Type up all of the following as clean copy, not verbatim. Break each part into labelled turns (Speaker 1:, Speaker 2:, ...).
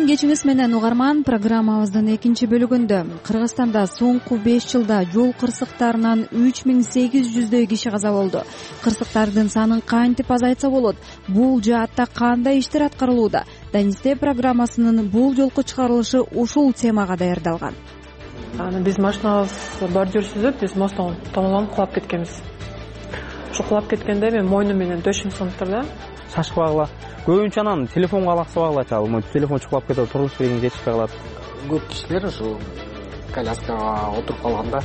Speaker 1: кечиңиз менен угарман. Программабыздын экинчи бөлүгүндө Кыргызстанда соңку 5 жылда жол кырсыктарынан 3800дөй киши каза болду. Кырсыктардын санын кантип азайтса болот? Бул жаатта кандай иштер аткарылууда? Данисте программасынын бул жолку чыгарылышы ушул темага даярдалган.
Speaker 2: Биз машинабыз бар жүрүшүбүздө биз мосттон томолонуп кулап кеткенбиз. Ушу кулап кеткенде мен мойнум менен дөшүм сынып турду.
Speaker 3: Шашпагыла. Көбүнчө анан телефонго алаксыбагыла ал телефон чукулап кетип турмуш берген жетишпей калат.
Speaker 4: Көп кишилер ушу коляскага отуруп калганда.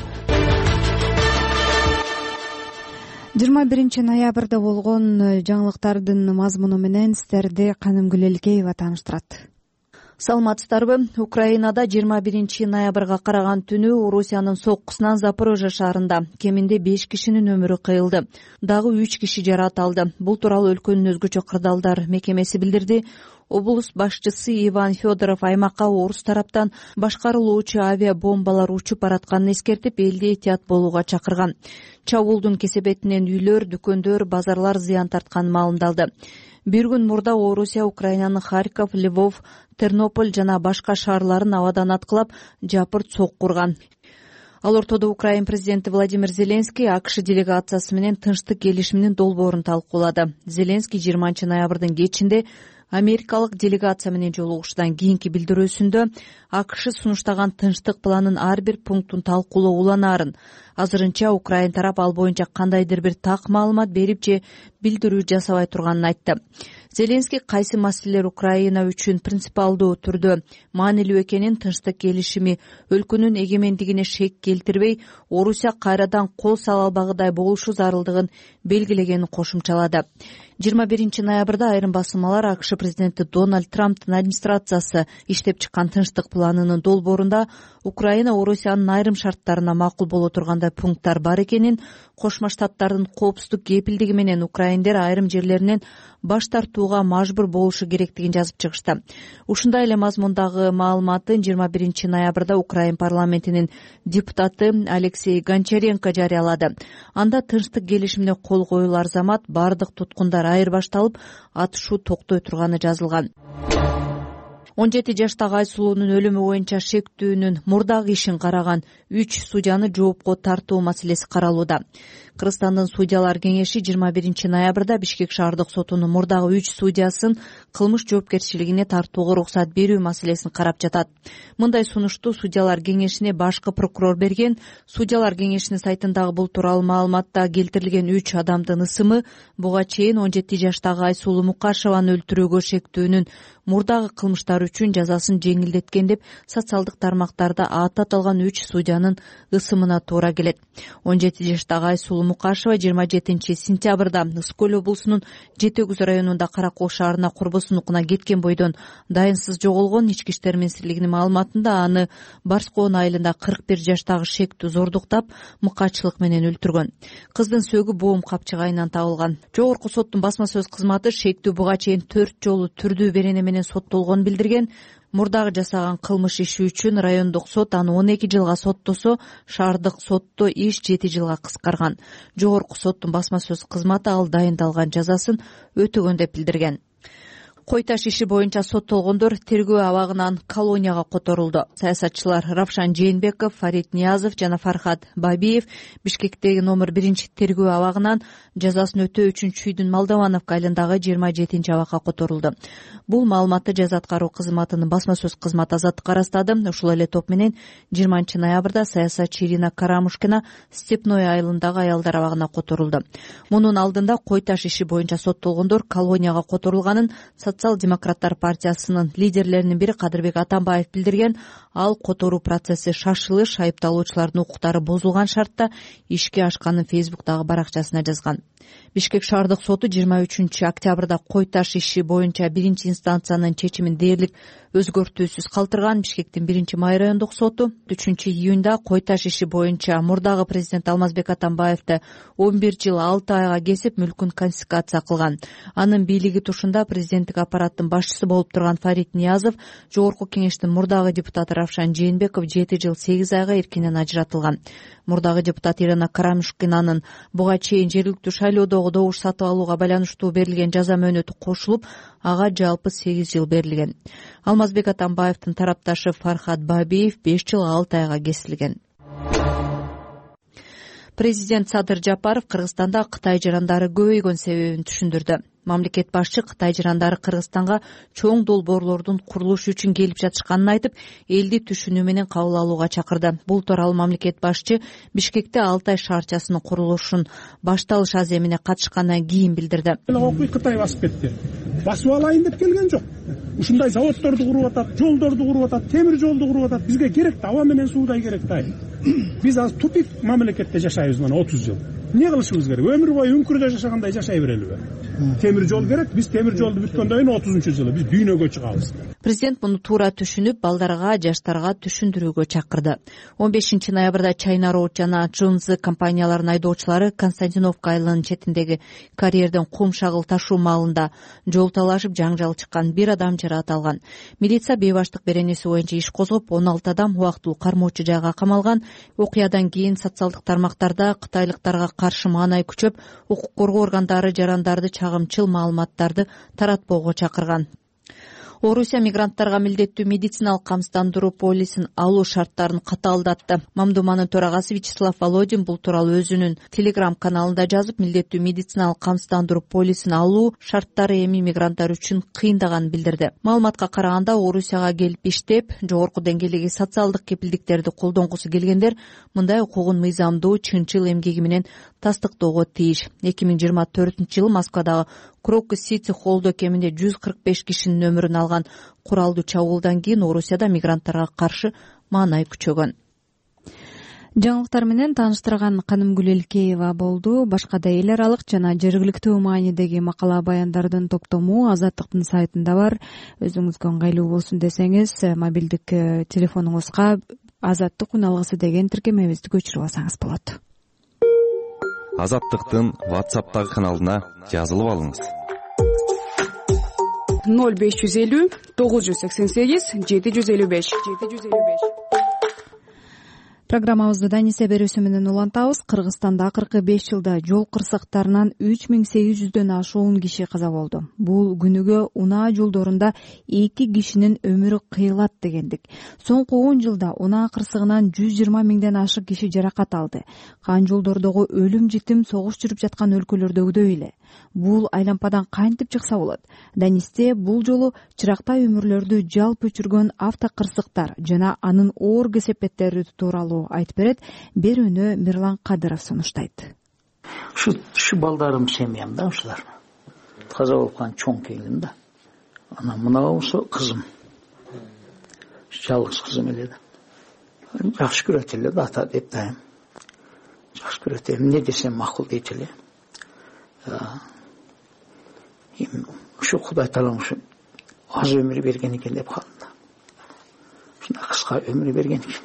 Speaker 1: 21 ноябрда болгон жаңылыктардын мазмуну менен сиздерди Канымгүл Элкеева тааныштырат. Саламатсыздарбы? Украинада 21 ноябрга караган түнү Орусиянын соккусунан Запорожье шаарында кеминде 5 кишинин өмүрү кыйылды. Дагы 3 киши жаракат алды. Бул тууралуу өлкөнүн өзгөчө кырдаалдар мекемеси билдирди. Облус башчысы Иван Федоров аймакка орус тараптан башкарылуучу авиабомбалар учуп баратканын эскертип, элди этият болууга чакырган. Чабуулдун кесепетинен үйлөр, дүкөндөр, базарлар зыян тартканы маалымдалды. Bir күн мурда Орусия Украинанын Харьков, Львов, Тернополь жана башка шаарларын абадан аткылап, жапырт сокку урган. Ал ортодо Украин президенти Владимир Зеленский АКШ делегациясы менен тынчтык келишиминин долбоорун талкуулады. Зеленский 20 ноябрдын кечинде америкалык делегация менен жолугушуудан кийинки билдирүүсүндө АКШ сунуштаган тынчтык планын ар бир пунктун талкуулоо уланаарын, азырынча Украин тарап ал боюнча кандайдыр бир так маалымат берип же билдирүү жасабай турганын айтты. Зеленский кайсы маселелер Украина үчүн принципиалдуу түрдө маанилүү экенин, тынчтык келишими өлкөнүн эгемендигине шек келтирбей, Орусия кайрадан кол сала албагыдай болушу зарылдыгын белгилегенин кошумчалады. 21 ноябрда айрым басылмалар АКШ президенти Дональд Трамптын администрациясы иштеп чыккан тынчтык планынын долбоорунда Украина Орусиянын айрым шарттарына макул боло тургандай пункттар бар экенин, Кошмо Штаттардын коопсуздук кепилдиги менен украиндер айрым жерлеринен баш тартууга мажбур болушу керектигин жазып чыгышты. Ушундай эле мазмундагы маалыматын 21 ноябрда Украин парламентинин депутаты Алексей Гончаренко жарыялады. Анда тынчтык келишимине кол коюлар замат бардык туткундар айырбашталып, атышуу токтой турганы жазылган. 17 жаштагы Айсулуунун өлүмү боюнча шектүүнүн мурдагы ишин караган 3 судьяны жоопко тартуу маселеси каралууда. Кыргызстандын судьялар кеңеши 21 ноябрда Бишкек шаардык сотунун мурдагы 3 судьясын кылмыш жоопкерчилигине тартууга уруксат берүү маселесин карап жатат. Мындай сунушту судьялар кеңешине башкы прокурор берген. Судьялар кеңешинин сайтындагы бул тууралуу маалыматта келтирилген 3 адамдын ысымы буга чейин 17 жаштагы Айсулуу Мукашеваны өлтүрүүгө шектүүнүн мурдагы кылмыштары үчүн жазасын жеңилдеткен деп социалдык тармактарда аты аталган 3 судьянын ысымына туура келет. 17 жаштагы Айсулуу Мукашева 27 сентябрда Ыскөл облусунун Жети Өгүз районунда Каракол шаарына курбусунукуна кеткен бойдон дайынсыз жоголгон. Ички иштер министрлигинин маалыматында аны Барскоон айылында 41 жаштагы шектүү зордуктап, мыкаачылык менен өлтүргөн. Кыздын сөөгү боом капчыгайынан табылган. Жогорку соттун басма сөз кызматы шектүү буга чейин 4 жолу түрдүү берене менен соттолгонун билдирген. Мурдагы жасаган кылмыш иши үчүн райондук сот аны 12 жылга соттосо, шаардык сотто иш 7 жылга кыскарган. Жогорку соттун басма сөз кызматы ал дайындалган жазасын өтөгөн деп билдирген. Кой таш иши боюнча соттолгондор тергөө абагынан колонияга которулду. Саясатчылар Равшан Жээнбеков, Фарид Ниязов жана Фархат Бабиев Бишкектеги номер 1 тергөө абагынан жазасын өтөө үчүн Чүйдүн Молдовановка айылындагы 27 абакка которулду. Бул маалыматты жаза аткаруу кызматынын басма сөз кызматы Азаттыкка ырастады. Ушул эле топ менен 20 ноябрда саясатчы Ирина Карамушкина Степной айылындагы аялдар абагына которулду. Мунун алдында кой таш иши боюнча соттолгондор колонияга которулганын Социал-демократтар партиясынын лидерлеринин бири Кадырбек Атамбаев билдирген. Ал которуу процесси шашылыш, айыпталуучулардын укуктары бузулган шартта ишке ашканын Фейсбуктагы баракчасына жазган. Бишкек шаардык соту 23 октябрда кой таш иши боюнча биринчи инстанциянын чечимин дээрлик өзгөртүүсүз калтырган. Бишкектин 1-Май райондук соту 3 июнда кой таш иши боюнча мурдагы президент Алмазбек Атамбаевди 11 жыл 6 айга кесип мүлкүн конфискация кылган. Анын бийлиги тушунда президенттик аппараттын башчысы болуп турган Фарид Ниязов, жогорку кеңештин мурдагы депутаты Равшан Жээнбеков 7 жыл 8 айга эркинен ажыратылган. Мурдагы депутат Ирина Карамушкинанын буга чейин жергиликтүү шайлоодогу добуш сатып алууга байланыштуу берилген жаза мөөнөтү кошулуп, ага жалпы 8 жыл берилген. Алмазбек Атамбаевдин тарапташы Фархат Бабиев 5 жыл 6 айга кесилген. Президент Садыр Жапаров Кыргызстанда Кытай жарандары көбөйгөн себебин түшүндүрдү. Мамлекет башчы Кытай жарандары Кыргызстанга чоң долбоорлордун курулушу үчүн келип жатышканын айтып, элди түшүнүү менен кабыл алууга чакырды. Бул тууралуу мамлекет башчы Бишкекте Алтай шаарчасынын курулушун башталыш аземине катышкандан кийин билдирди.
Speaker 5: Окуй Кытай басып кетти. Басып алайын деп келген жок. Ушундай заводдорду куруп атат, жолдорду куруп атат, темир жолду куруп атат. Бизге керек да, аба менен суудай керек да. Биз азыр тупик мамлекетте жашайбыз мына 30 жыл. Эмне кылышыбыз керек? Өмүр бою үңкүрдө жашагандай жашай берелиби? Темир жол керек. Биз темир жолду бүткөндөн кийин 30-жылы биз дүйнөгө чыгабыз.
Speaker 1: Президент муну туура түшүнүп, балдарга, жаштарга түшүндүрүүгө чакырды. 15 ноябрда China Road жана Jones компанияларынын айдоочулары Константиновка айылынын четиндеги карьерден кум шагыл ташуу маалында жол талашып, жаңжал чыккан, бир адам жаракат алган. Милиция бейбаштык беренеси боюнча иш козгоп, 16 адам убактылуу кармоочу жайга камалган. Окуядан кийин социалдык тармактарда кытайлыктарга каршы маанай күчөп, укук коргоо органдары жарандарды чагымчыл маалыматтарды таратпоого чакырган. Орусия мигранттарга милдеттүү медициналык камсыздандыруу полисин алуу шарттарын катаалдатты. Мамдуманын төрагасы Вячеслав Володин бул тууралуу өзүнүн Telegram каналында жазып, милдеттүү медициналык камсыздандыруу полисин алуу шарттары эми мигранттар үчүн кыйындаганын билдирди. Маалыматка караганда, Орусияга келип иштеп, жогорку деңгээлдеги социалдык кепилдиктерди колдонгусу келгендер мындай укугун мыйзамдуу чынчыл эмгеги менен тастыктоого тийиш. 2024-жылы Москвадагы Крокус Сити Холлдо кеминде 145 кишинин өмүрүн алган куралдуу чабуулдан кийин Орусияда мигранттарга каршы маанай күчөгөн.
Speaker 6: Жаңылыктар менен тааныштырган Канымгүл Элкеева болду. Башка да эл аралык жана жергиликтүү маанидеги макала баяндардын топтому Азаттыктын сайтында бар. Өзүңүзгө ыңгайлуу болсун десеңиз, мобилдик телефонуңузга Азаттык үн алгысы деген тиркемебизди көчүрүп алсаңыз болот.
Speaker 7: Азаттыктын WhatsApp'тагы каналына жазылып алыңыз.
Speaker 8: 0550 988 755.
Speaker 6: Программабызды Данисе берүүсү менен улантабыз. Кыргызстанда 45 жылда жол кырсыктарынан 3800дөн ашуун киши каза болду. Бул күнүгө унаа жолдорунда 2 кишинин өмүрү кыйылат дегендик. Соңку 10 жылда унаа кырсыгынан 120 миңден ашык киши жаракат алды. Кан жолдордогу өлүм житим согуш жүрүп жаткан өлкөлөрдөгүдөй эле. Бул айлампадан кантип чыкса болот? Данисте бул жолу чырактай өмүрлөрдү жалп өчүргөн автокырсыктар жана анын оор кесепеттери тууралуу айтып берет. Берүүнү Мирлан Кадыров сунуштайт.
Speaker 9: Şu балдарым семьям да ушулар. Каза болуп калган чоң келим да. Анан мына болсо кызым. Жалгыз кызым эле да. Жакшы көрөт эле да ата деп дайым. Жакшы көрөт эле, эмне десем макул дейт эле. Şu Кудай Таалам ушу аз өмүр берген экен деп калдым да. Ушундай кыска өмүр берген экен.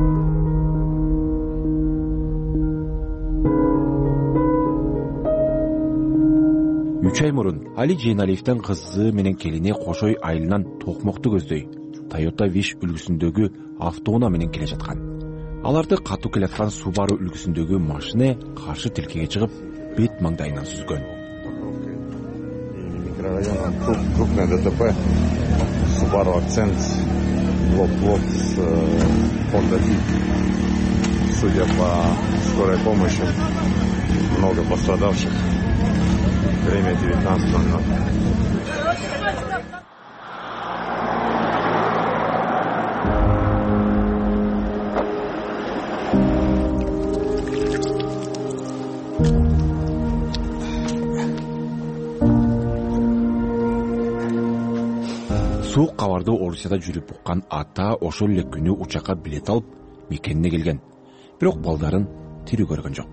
Speaker 10: 3 ай мурун Али Жейналиевдин кызы менен келини Кошой айылынан токмокту көздөй Toyota Wish үлгүсүндөгү автоунаа менен келе жаткан. Аларды катуу келаткан Subaru үлгүсүндөгү машина каршы тилкеге чыгып, бет маңдайынан сүзгөн.
Speaker 11: Крупное ДТП. Subaru акцент, блок с Honda Fit. Судя по скорой помощи, много пострадавших. Время 19:00.
Speaker 10: Суук кабарды Орусияда жүрүп уккан ата ошол эле күнү учакка билет алып мекенине келген. Бирок балдарын тирүү көргөн жок.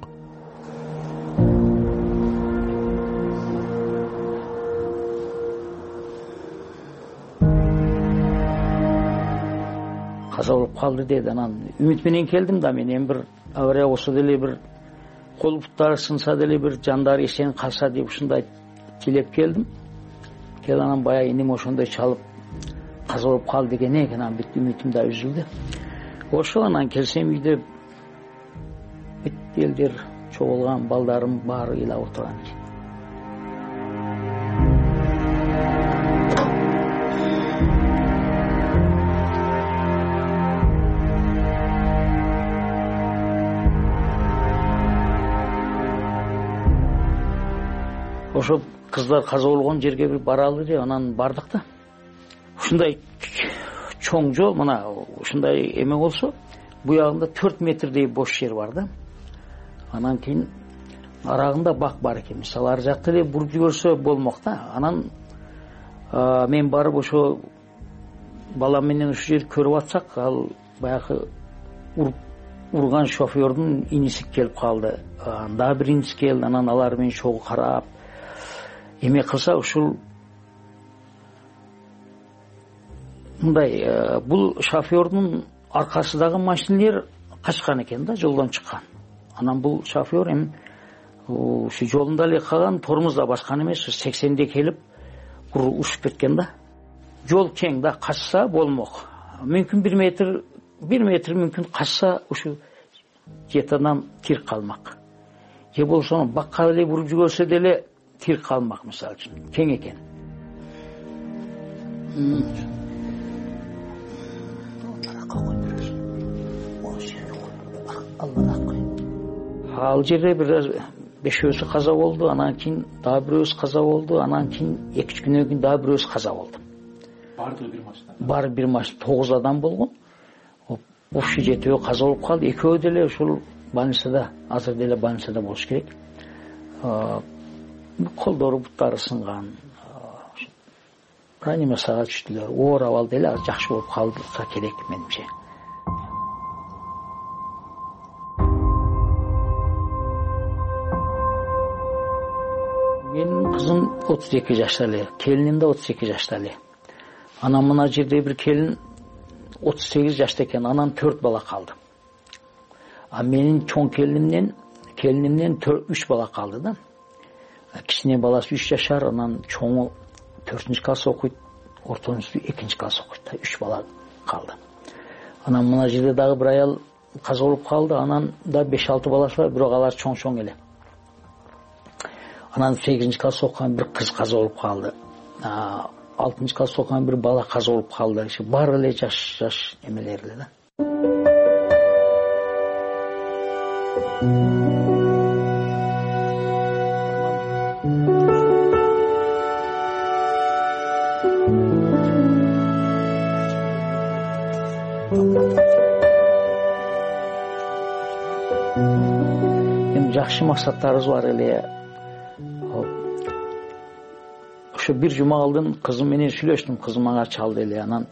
Speaker 9: Каза болуп калды деди. Анан үмүт менен келдим да, мен эми бир авария болсо деле, бир кол буттары сынса деле, бир жандары эсен калса деп ушундай тилеп келдим. Анан баягы энем ошондой чалып каза болуп калды деген экен. Анан бүт үмүтүм да үзүлдү. Ошо анан келсем үйдө бүт элдер чогулган, балдарым баары ыйлап отурган экен. Ошо кыздар каза болгон жерге бир баралы деп анан бардык да. Ушундай чоң жол, мына ушундай эме болсо, буягында 4 метрдей бош жер бар да. Анан кийин арагында бак бар экен. Мисалы ар жакта эле буруп жиберсе болмок да. Анан мен барып ошо балам менен ушу жерди көрүп атсак, ал баягы урган шофёрдун иниси келип калды. Дагы бир иниси келди. Анан алар менен чогуу карап эме кылса, ушул мындай бул шофёрдун аркасындагы машиналар качкан экен да, жолдон чыккан. Анан бул шофёр эми ушу жолунда эле калган, тормоз да баскан эмес, 80де келип ушуп кеткен да. Жол кең да, качса болмок. Мүмкүн 1 метр мүмкүн качса ушу жетадан тир калмак. Же болсо бакка эле буруп жүргөсө деле тир калмак, мисалы үчүн. Кең экен. Ал жерде бир 5 каза болду, анан кийин дагы бирөөсү каза болду, анан кийин 2-3 күнөн кийин дагы бирөөсү каза болду.
Speaker 10: Бардыгы бир машина.
Speaker 9: Баары бир машина, 9 адам болгон. Ушул жетөө каза болуп калды. Экөө деле ушул больницада, азыр деле больницада болуш керек. Колдору, буттары сынган. Реанимацияга түштүлөр. Оор абалда эле жакшы болуп калса керек менимче. Менин кызым 32 жашта эле, келиним да 32 жашта эле. Анан мына жерде бир келин 38 жашта экен, анан 4 бала калды. Менин чоң келинимден 3 бала калды да. Кичине баласы 3 жашар, анан чоңу 4-класс окуйт, ортончусу 2-класс окуйт. 3 бала калды. Анан мына жерде дагы бир аял каза болуп калды, анан да 5-6 баласы бар, бирок алар чоң эле. Анан 8-класс окуган бир кыз каза болуп калды. 6-класс окуган бир бала каза болуп калды. Баары эле жаш эмелер эле да. Жакшы максаттарыбыз бар эле. Ошо бир жума алдын кызым менен сүйлөштүм, кызым мага чалды эле. Анан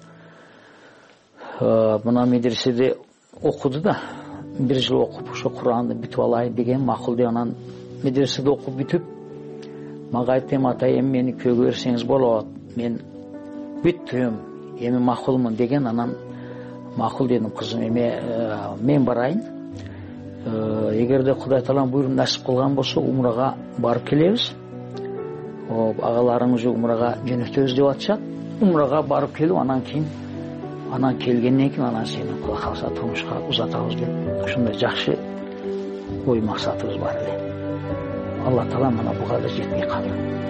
Speaker 9: мына медреседе окуду да, 1 жыл окуп, ошо Куранды бүтүп алайын деген макул деп, анан медреседе окуп бүтүп мага айтты, атай эми мени күйөөгө берсеңиз болот, мен бүттүм, эми макулмун деген. Анан макул дедим, кызым эми мен барайын. Эгерде Кудай Таалам буйруп насип кылган болсо, умрага барып келебиз. Агаларың уже умрага жөнөтөбүз деп атышат. Умрага барып келип, анан келгенден кийин анан сени Кудай калса турмушка узатабыз деп. Ушундай жакшы ой максатыбыз бар эле. Алла Таала мына буга да жетпей калды.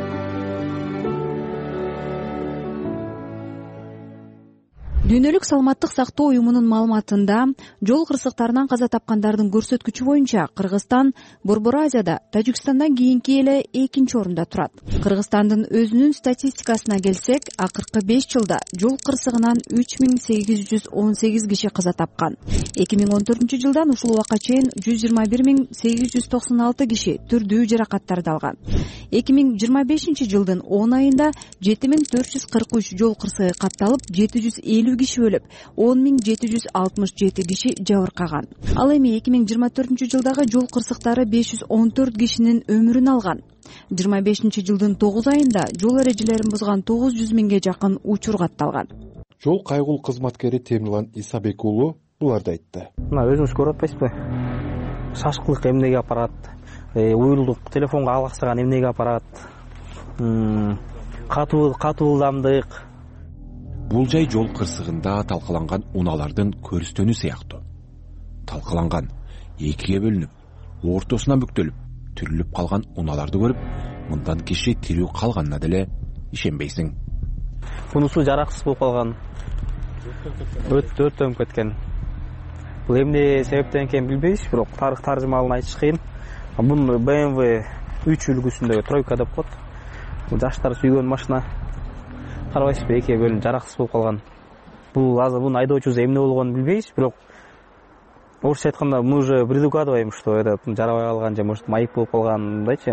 Speaker 6: Дүйнөлүк саламаттык сактоо уюмунун маалыматында жол кырсыктарынан каза тапкандардын көрсөткүчү боюнча Кыргызстан Борбор Азияда Тажикстандан кийинки эле 2-нчи орунда турат. Кыргызстандын өзүнүн статистикасына келсек, акыркы 5 жылда жол кырсыгынан 3818 киши каза тапкан. 2014 жылдан ушул убакка чейин 121896 киши түрдүү жаракаттарды алган. 2025 жылдын 10 айында 7443 жол кырсыгы катталып, 750 киши өлүп, 10767 киши жабыркаган. Ал эми 2024 жылдагы жол кырсыктары 514 кишинин өмүрүн алган. 25 жылдын 9 айында жол эрежелерин бузган 900 миңге жакын учур катталган.
Speaker 10: Жол кайгул кызматкери Темирлан Исабек уулу буларды айтты.
Speaker 3: Мына өзүңүз көрүп атпайсызбы? Шашкылык эмнеге апарат? Уюлдук телефонго алгаксаган эмнеге апарат? Катуу ылдамдык.
Speaker 10: бул жай жол кырсыгында талкаланган унаалардын көрүстөнү сыяктуу. Талкаланган, экиге бөлүнүп, ортосуна бүктөлүп, түрүлүп калган унааларды көрүп, мындан киши тирүү калганына деле ишенбейсиң.
Speaker 3: Бунусу жараксыз болуп калган. Өрттөнүп кеткен. Бул эмне себептен экенин билбейбиз, бирок тарых таржымалын айтыш кыйын. Бун BMW 3 үлгүсүндөгү тройка деп коет. Бул жаштар сүйгөн машина. Карабайсызбы, экиге бөлүнүп жараксыз болуп калган. Бул азыр бунун айдоочусу эмне болгонун билбейбиз, бирок орусча айтканда мы уже предугадываем, что это жарабай калган же может майып болуп калган, мындайчы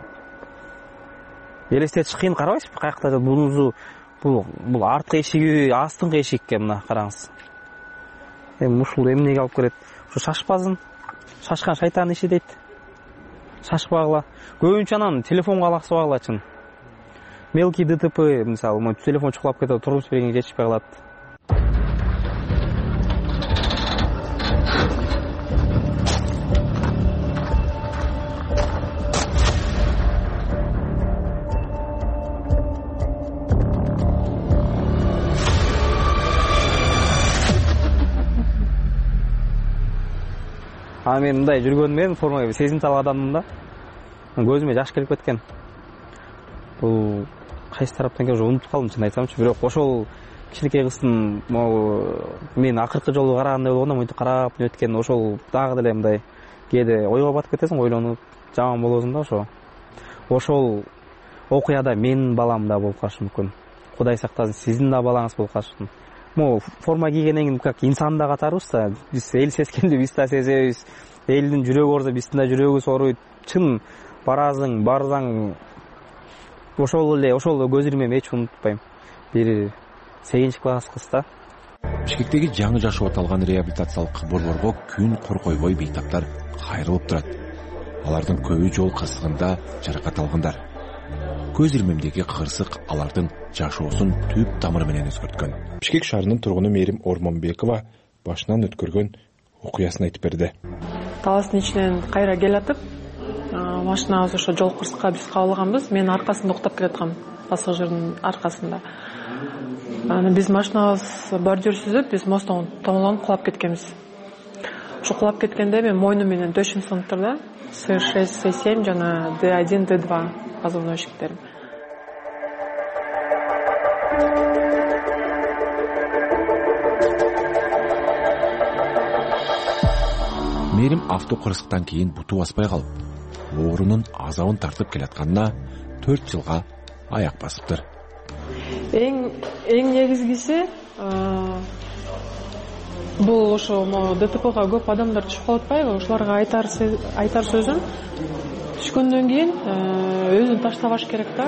Speaker 3: элестетиш кыйын. Карабайсызбы, каякта бул арткы эшиги, астыңкы эшик экен, мына караңыз. Ушул эмнеге алып келет? Ушу шашпасын, шашкан шайтан иши дейт. Шашпагыла. Көбүнчө анан телефонго алаксыбагылачын. Мелкий ДТП, мисалы, телефон чукулап кетип, турмуш беренге жетишпей калат. Мен мындай жүргөнүмөн форма сезимтал адаммын да. Көзүмө жаш келип кеткен. Бул кайсы тараптан уже унутуп калдым, чын айтсамчы. Бирок ошол кичинекей кыздын мен акыркы жолу карагандай болгондо монтип карап өткөн, ошол дагы деле мындай кээде ойго батып кетесиң, ойлонуп жаман болосуң да ошо. Ошол окуяда менин балам да болуп калышы мүмкүн. Кудай сактасын, сиздин да балаңыз болуп калышы мүмкүн. Форма кийгенден кийин как инсан да катарбыз да, биз эл сескенди биз да сезебиз. Элдин жүрөгү оорусо биздин да жүрөгүбүз ооруйт. Чын барсаң ошол эле көз ирмем эч унутпайм. Бир 8 класс кыз да.
Speaker 10: Бишкектеги жаңы жашоо аталган реабилитациялык борборго күн коркойбой бейтаптар кайрылып турат. Алардын көбү жол кырсыгында жаракат алгандар. Көз ирмемдеги кырсык алардын жашоосун түп тамыры менен өзгөрткөн. Бишкек шаарынын тургуну Мээрим Ормонбекова башынан өткөргөн окуясын айтып берди.
Speaker 2: Таластын ичинен кайра келатып, машинабыз ошо жол кырсыкка биз кабылганбыз. Мен аркасында уктап келаткам, пассажирдин аркасында. Биз машинабыз бордюр сүзүп, биз мосттон томолонуп кулап кеткенбиз. Ошо кулап кеткенде мен мойнум менен дөшүм сынып турду. С6, С7 жана Д1, Д2 позвоночниктерим.
Speaker 10: Мээрим авто кырсыктан кийин буту баспай калып, оорунун азабын тартып келатканына 4 жылга аяк басыптыр.
Speaker 2: Эң негизгиси бул ошо ДТПга көп адамдар түшүп калып атпайбы? Ошолорго айтар сөзүм, түшкөндөн кийин өзүн таштабаш керек да.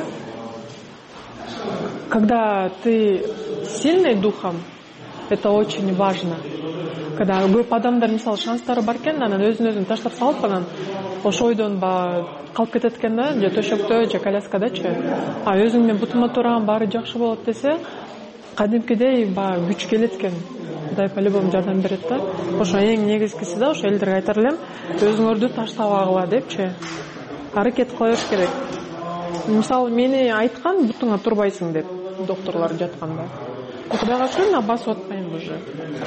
Speaker 2: Когда ты сильный духом, это очень важно. Когда көп адамдар мисалы шанстары бар экен, анан өзүн таштап салып, анан ошо ойдон калып кетет экен да, же төшөктө, же коляскадачы. Өзүң менен бутума турам, баары жакшы болот десе, кадимкидей күч келет экен. Кудай по-любому жардам берет да. Ошо эң негизгиси да, ошо элдерге айтар элем, өзүңөрдү таштабагыла депчи. Аракет кыла бериш керек. Мисалы мени айткан, бутуңа турбайсың деп, докторлор жатканда. Кудайга шүгүр, мен басып атпайм уже.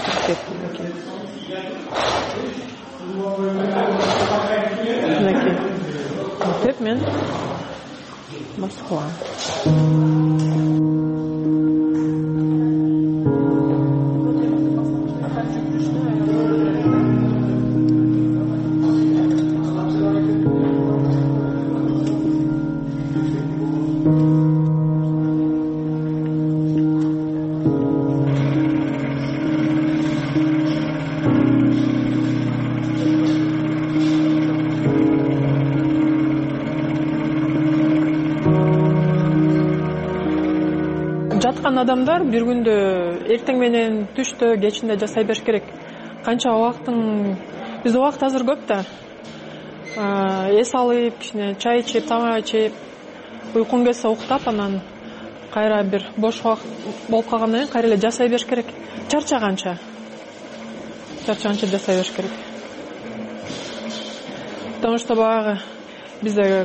Speaker 2: Деп мен басып кылам. Жаткан адамдар бир күндө эртең менен, түштө, кечинде жасай бериш керек. Канча убактың биз убакыт азыр көп да. Эс алып, кичине чай ичип, тамак ичип, уйкуң келсе уктап, анан кайра бир бош убакыт болуп калгандан кийин кайра эле жасай бериш керек. Чарчаганча жасай бериш керек. Потому что баягы бизде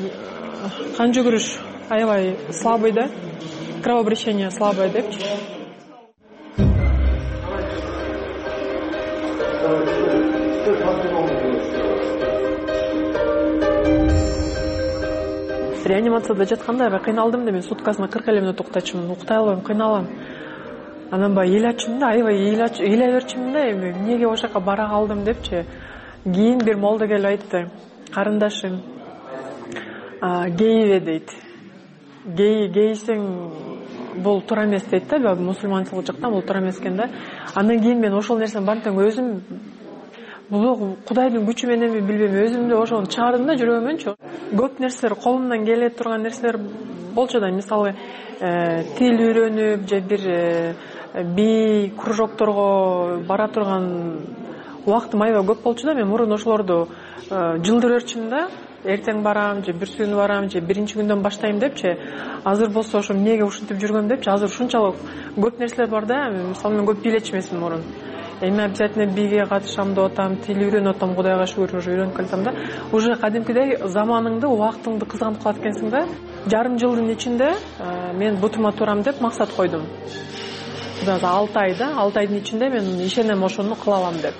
Speaker 2: кан жүгүрүш аябай слабый да. Кровообращение слабое депчи. реанимацияда жатканда аябай кыйналдым да, мен суткасына 40 мүнөт уктачумун, уктай албайм, кыйналам. Анан баягы эл ачымын да, аябай ыйлай берчимин да, эми эмнеге ошол жака бара калдым депчи. Кийин бир молдо келип айтты, карындашым, гейбе дейт. Гейсең бул туура эмес дейт да, мусулманчылык жактан бул туура эмес экен да. Андан кийин мен ошол нерсени бантең өзүм бул Кудайдын күчү мененби билбейм, өзүмдү ошону чыгардым да жүрөгүмөнчү. Көп нерселер колумдан келе турган нерселер болчу да, мисалы тил үйрөнүп же бир би кружокторго бара турган убактым аябай көп болчу да. Мен мурун ошолорду жылдыр өрчүм да, эртең барам же бүрсү күнү барам же биринчи күндөн баштайм депчи. Азыр болсо ошо эмнеге ушинтип жүргөм депчи. Азыр ушунчалык көп нерселер бар да. Мисалы мен көп бийлечү эмесмин мурун. Эми обязательно биге катышам деп атам, тил үйрөнүп атам, Кудайга шүгүр уже үйрөнүп калсам да. Уже кадимкидей заманыңды, убактыңды кызганып калат экенсиң да. Жарым жылдын ичинде мен бутума турам деп максат койдум. Кудайга 6 ай да, 6 айдын ичинде мен ишенем ошону кыла алам деп.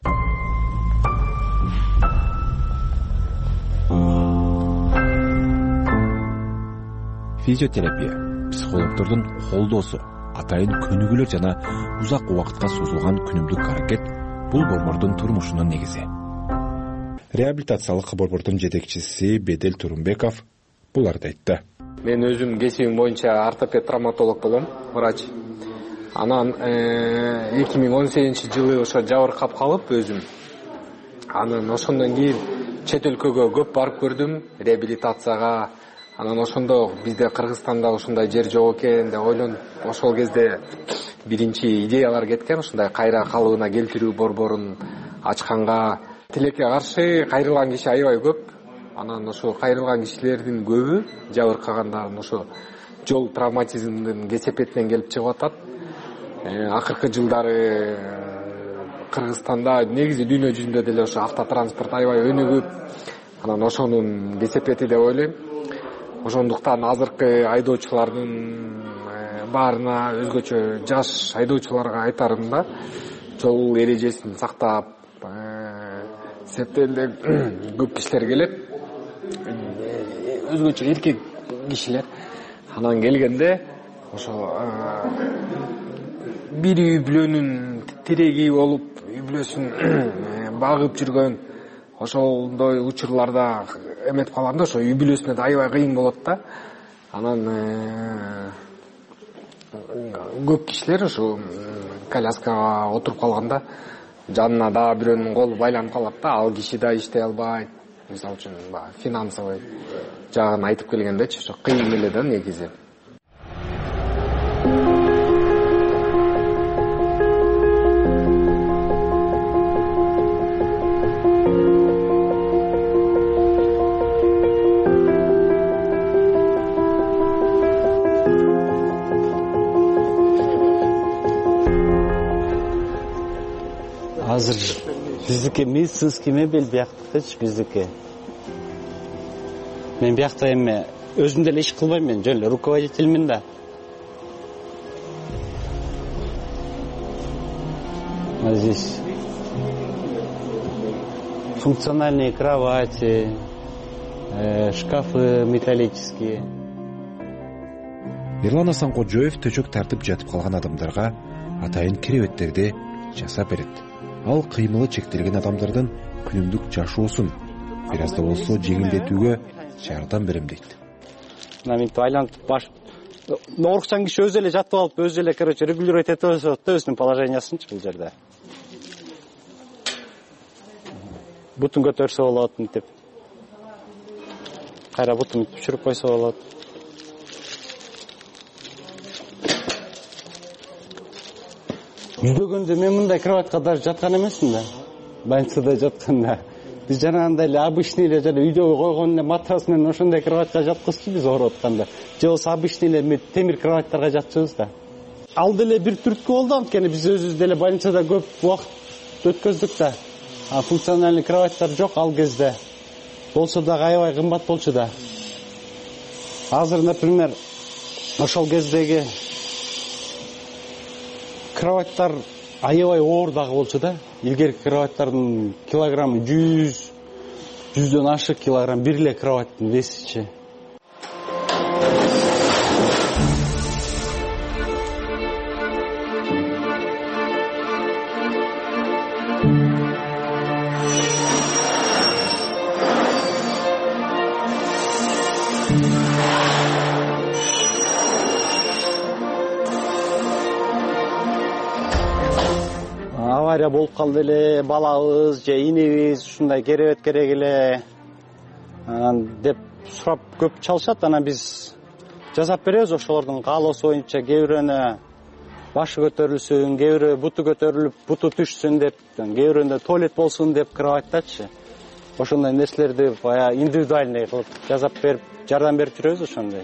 Speaker 10: Физиотерапия психологдордун колдоосу, атайын көнүгүүлөр жана узак убакытка созулган күнүмдүк аракет бул борбордун турмушунун негизи. Реабилитациялык борбордун жетекчиси Бедел Турумбеков буларды айтты.
Speaker 4: Мен өзүм кесибим боюнча ортопед-травматолог болом, врач. Анан 2018-жылы ошо жабыркап калып өзүм. Анан ошондон кийин чет өлкөгө көп барып көрдүм реабилитацияга. Анан ошондо бизде Кыргызстанда ушундай жер жок экен деп ойлонуп, ошол кезде биринчи идеялар кеткен, ушундай кайра калыбына келтирүү борборун ачканга. Тилекке каршы кайрылган киши аябай көп. Анан ошо кайрылган кишилердин көбү жабыркагандар ошо жол травматизмдин кесепетинен келип чыгып атат. Акыркы жылдары Кыргызстанда негизи дүйнө жүзүндө деле ошо автотранспорт аябай өнүгүп, анан ошонун кесепети деп ойлойм. Ошондуктан азыркы айдоочулардын баарына өзгөчө жаш айдоочуларга айтарым да, жол эрежесин сактап, септелде көп кишилер келет, өзгөчө эркек кишилер. Анан келгенде ошо бир үй бүлөнүн тиреги болуп, үй бүлөсүн багып жүргөн ошондой учурларда эметип калганда ошо үй бүлөсүнө да аябай кыйын болот да. Анан көп кишилер ошо коляскага отуруп калганда жанына да бирөөнүн колу байланып калат да, ал киши да иштей албайт. Мисалы үчүн финансовый жагын айтып келгендечи, ошо кыйын эле да негизи.
Speaker 12: Азыр биздики медицинский мебель бияктыкычы биздики. Мен биякта эми өзүм деле иш кылбайм, мен жөн эле руководительмин да. Здесь функциональные кровати, шкафы металлические.
Speaker 10: Ерлан Асанкожоев төшөк тартып жатып калган адамдарга атайын керебеттерди жасап берет. Ал кыймылы чектелген адамдардын күнүмдүк жашоосун бир аз да болсо жеңилдетүүгө жардам берем дейт.
Speaker 12: Мынтип айлантып баш оорукчан киши өзү эле жатып алып, өзү эле регулировать этип алат да өзүнүн положениясынчы бул жерде. Бутун көтөрсө болот мынтип. Кайра бутун түшүрүп койсо болот. Жүздөгөндө мен мындай кроватка даже жаткан эмесмин да. Больницада жатканда. Биз жанагындай эле обычный эле жана үйдө койгон эле матрас менен ошондой кроватка жаткызчу биз ооруп атканда. Же болсо обычный эле темир кроваттарга жатчыбыз да. Ал деле бир түрткү болду, анткени биз өзүбүз деле больницада көп убакыт өткөздүк да. Функциональный кроваттар жок ал кезде. Болсо дагы аябай кымбат болчу да. Азыр, например, ошол кездеги кроваттар аябай оор дагы болчу да. Илгерки кроваттардын килограммы 100-дөн ашык килограмм бир эле кроваттын весичи. авария болуп калды эле, балабыз же инебиз ушундай керебет керек эле деп сурап көп чалышат. Анан биз жасап беребиз ошолордун каалоосу боюнча. Кээ бирөөнө башы көтөрүлсүн, кээ бирөө буту көтөрүлүп буту түшсүн деп, кээ бирөөнө туалет болсун деп кырып айтатчы. Ошондой нерселерди баягы индивидуальный кылып жасап берип, жардам берип жүрөбүз ошондой.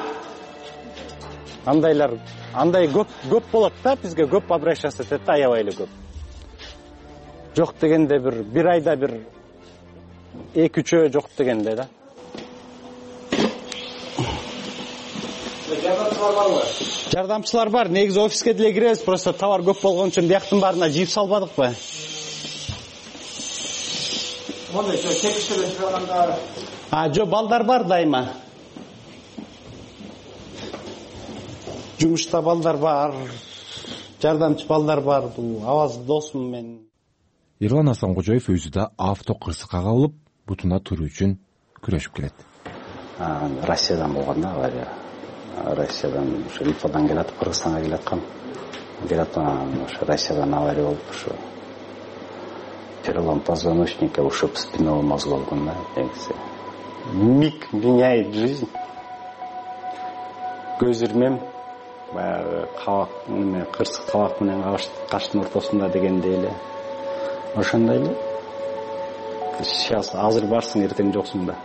Speaker 12: Андай көп болот да, бизге көп обращаться этет да, аябай эле көп. Жок дегенде бир айда бир 2-3 жок дегенде да. Жардамчылар барбы? Жардамчылар бар. Негизи офиске деле киребиз, просто товар көп болгон үчүн бияктын баарына жип салбадыкпы? Мондай чекиштеле чыгарганда. Жо балдар бар дайыма. Жумушта балдар бар, жардамчы балдар бар. Бул авазды досум мен.
Speaker 10: Ерлан Асанкожоев өзү да авто кырсыкка кабылып, бутуна туруу үчүн күрөшүп келет.
Speaker 12: Россиядан болгон да авария. Россиядан, ушу Литвадан келатып, Кыргызстанга келаткан. Келаткан ушу Россиядан авария болуп, ушу перелом позвоночника, ушиб спинного мозга болгон да, негизи. Миг меняет жизнь. Көз ирмем, баягы кабак менен, кырсык кабак менен каштын ортосунда дегендей эле. Ошондой эле. Сейчас азыр барсың, эртең жоксуң да.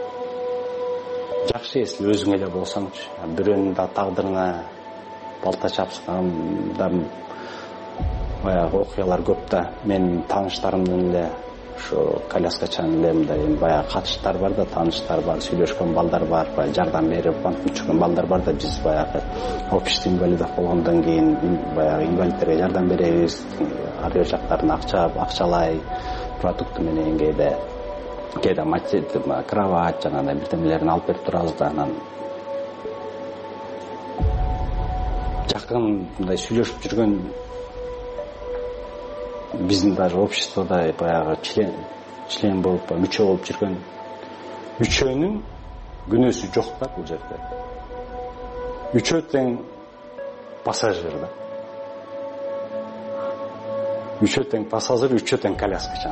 Speaker 12: Жакшы если өзүң эле болсоңчу. Бирөөнүн да тагдырына балта чапсаң да баягы окуялар көп да. Менин тааныштарымдын эле ушу коляскачан эле мындай баягы катыштар бар да, тааныштар бар, сүйлөшкөн балдар бар, баягы жардам берип, банктан чыккан балдар бар да. Биз баягы общество инвалидов болгондон кийин баягы инвалидтерге жардам беребиз. Ар бир жактарын акчалай, продукты менен кээде мачет, кровать, жанагындай бирдемелерин алып берип турабыз да. Анан жакын мындай сүйлөшүп жүргөн биздин даже обществода баягы член болуп, мүчө болуп жүргөн үчөөнүн күнөөсү жок да бул жерде. Үчөө тең пассажир да. Үчөө тең пассажир, үчөө тең коляскачан.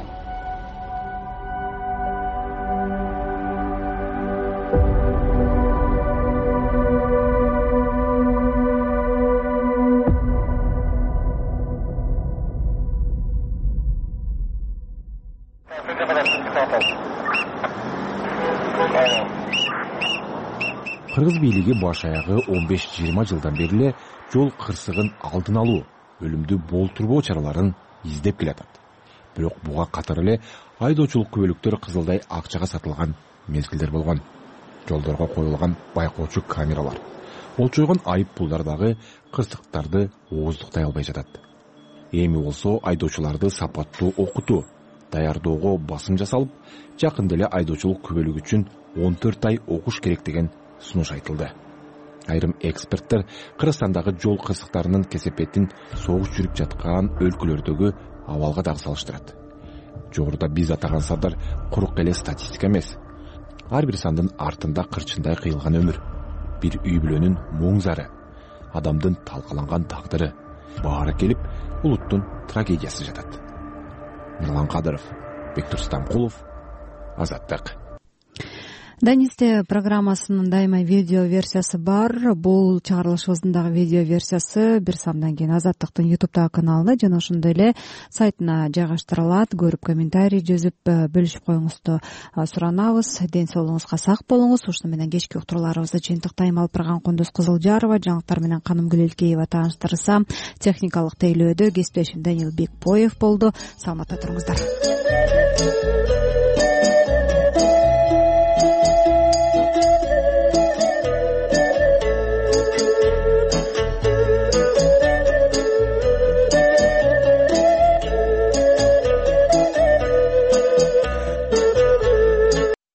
Speaker 10: Кыргыз бийлиги баш аягы 15-20 жылдан бери жол кырсыгын алдын алуу, өлүмдү болтурбоо чараларын издеп келатат. Бирок буга катар эле айдоочулук күбөлүктөр кызылдай акчага сатылган мезгилдер болгон. Жолдорго коюлган байкоочу камералар, болчойгон айып пулдар дагы кырсыктарды ооздуктай албай жатат. Эми болсо айдоочуларды сапаттуу окутуу, даярдоого басым жасалып, жакында эле айдоочулук күбөлүгү үчүн 14 ай окуш керек деген сунуш айтылды. Айрым эксперттер Кыргызстандагы жол кырсыктарынын кесепетин согуш жүрүп жаткан өлкөлөрдөгү абалга дагы салыштырат. Жогоруда биз атаган сандар курук эле статистика эмес. Ар бир сандын артында кырчындай кыйылган өмүр, бир үй бүлөнүн муң зары, адамдын талкаланган тагдыры, баары келип улуттун трагедиясы жатат. Нурлан Кадыров, Бектур Стамкулов, Азаттык.
Speaker 1: Данисте программасынын дайыма видео версиясы бар. Бул чыгарылышыбыздын дагы видео версиясы бир самдан кийин Азаттыктын YouTube каналында жана ошондой эле сайтына жайгаштырылат. Көрүп комментарий жазып бөлүшүп коюңузду суранабыз. Ден соолугуңузга сак болуңуз. Ушуну менен кечки уктурууларыбызды жыйынтыктайм. Алып барган Кундуз Кызылжарова, жаңылыктар менен Канымгүл Элкеева тааныштырсам, техникалык тейлөөдө кесиптешим Данил Бекбоев болду. Саламатта туруңуздар.